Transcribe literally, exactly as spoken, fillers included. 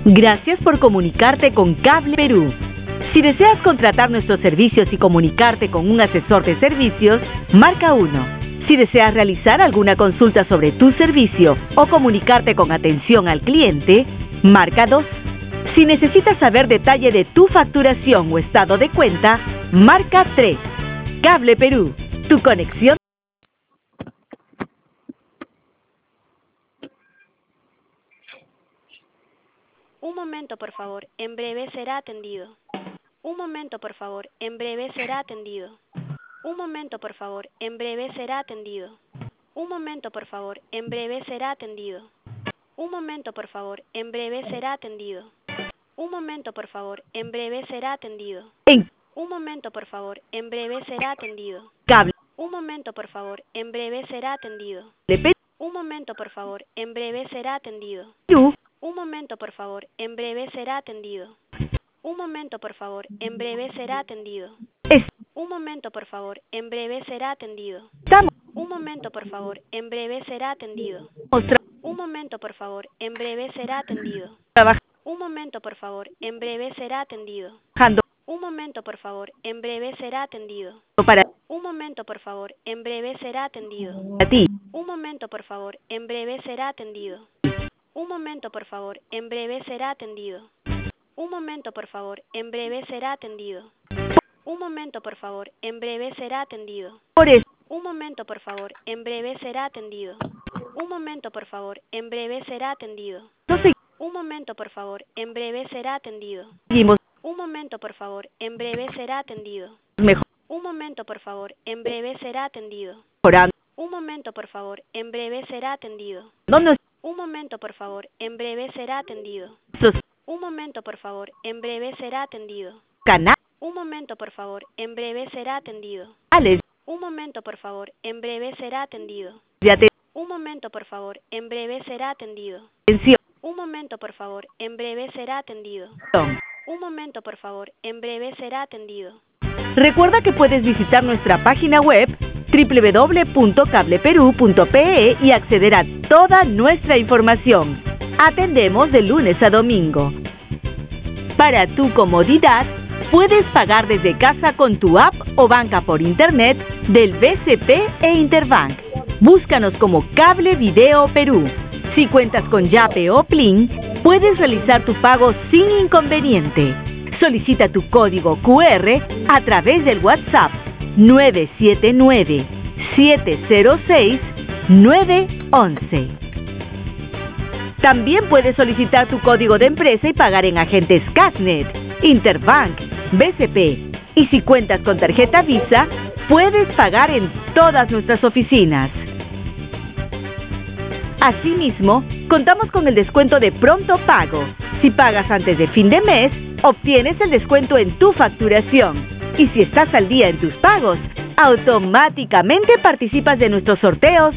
Gracias por comunicarte con Cable Perú. Si deseas contratar nuestros servicios y comunicarte con un asesor de servicios, marca uno. Si deseas realizar alguna consulta sobre tu servicio o comunicarte con atención al cliente, marca dos. Si necesitas saber detalle de tu facturación o estado de cuenta, marca tres. Cable Perú, tu conexión. Un momento, por favor. En breve será atendido. Un momento, por favor. En breve será atendido. Un momento, por favor. En breve será atendido. Un momento, por favor. En breve será atendido. Un momento, por favor. En breve será atendido. Un momento, por favor. En breve será atendido. En Un momento, por favor. En breve será atendido. Cable Un momento, por favor. En breve será atendido. Perú. Un momento, por favor. En breve será atendido. Un momento, por favor. En breve será atendido. Un momento, por favor. En breve será atendido. Un momento, por favor. En breve será atendido. Estamos Un momento, por favor. En breve será atendido. Un momento, por favor. En breve será atendido. Un momento, por favor. En breve será atendido. trabajando Un momento, por favor. En breve será atendido. para Un momento, por favor. En breve será atendido. ti. Un momento, por favor. En breve será atendido. Un momento, por favor. En breve será atendido. Un momento, por favor. En breve será atendido. Un momento, por favor. En breve será atendido. Por eso, Un momento, por favor. En breve será atendido. Un momento, por favor. En breve será atendido. no Un momento, por favor. En breve será atendido. seguimos Un momento, por favor. En breve será atendido. Un momento, por favor. En breve será atendido. mejorando. Un momento, por favor. En breve será atendido. No nos Un momento, por favor. En breve será atendido. Un momento, por favor. En breve será atendido. canales. Un momento, por favor. En breve será atendido. Un momento, por favor. En breve será atendido. De Un momento, por favor. En breve será atendido. atención. Un momento, por favor. En breve será atendido. Un momento, por favor. En breve será atendido. Recuerda que puedes visitar nuestra página web doble u doble u doble u punto cable perú punto pe e y acceder a toda nuestra información. Atendemos de lunes a domingo. Para tu comodidad, puedes pagar desde casa con tu app o banca por internet del B C P e Interbank. Búscanos como Cable Video Perú. Si cuentas con Yape o Plin, puedes realizar tu pago sin inconveniente. Solicita tu código cu erre a través del WhatsApp nueve siete nueve, siete cero seis, nueve once. También puedes solicitar tu código de empresa y pagar en agentes Cashnet, Interbank, B C P. Y si cuentas con tarjeta Visa, puedes pagar en todas nuestras oficinas. Asimismo, contamos con el descuento de pronto pago. Si pagas antes de fin de mes, obtienes el descuento en tu facturación. Y si estás al día en tus pagos, automáticamente participas de nuestros sorteos